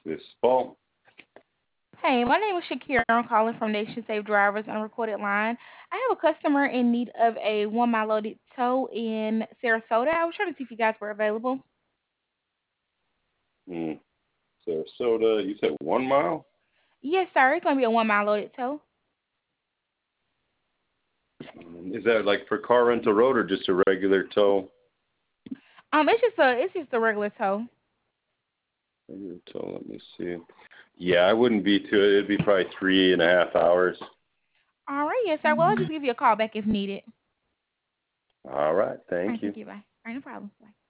This is Paul. Hey, my name is Shakira. I'm calling from Nation Safe Drivers on a recorded line. I have a customer in need of a 1 mile loaded tow in Sarasota. I was trying to see if you guys were available. Hmm. Sarasota, you said 1 mile? Yes, sir. It's going to be a 1 mile loaded tow. Is that like for car rental road or just a regular tow? It's just a regular tow. Regular tow, let me see. Yeah, I wouldn't be too, it'd be probably 3.5 hours. All right, yes, sir. Well, I'll just give you a call back if needed. All right, All thank right, you. thank you. Bye. All right, no problem. Bye.